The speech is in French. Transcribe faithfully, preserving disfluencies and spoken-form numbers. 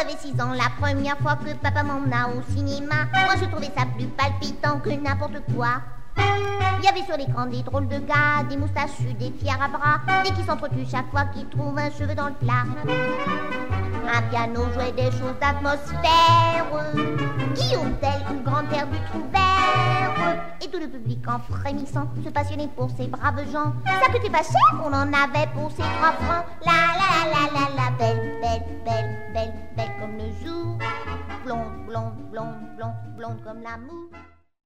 j'avais six ans, la première fois que papa m'emmena au cinéma. Moi je trouvais ça plus palpitant que n'importe quoi. Il y avait sur l'écran des drôles de gars, des moustachus, des fiers à bras, des qui s'entretuent chaque fois qu'ils trouvent un cheveu dans le plat. Un piano jouait des choses d'atmosphère, Guillaume Tell, une grande terre du Trouvert, et tout le public en frémissant se passionnait pour ces braves gens. Ça coûtait pas cher, on en avait pour ces trois francs. La la la la la la, belle, belle, belle, belle, belle comme le jour, blonde, blonde, blonde, blonde, blonde comme la moue.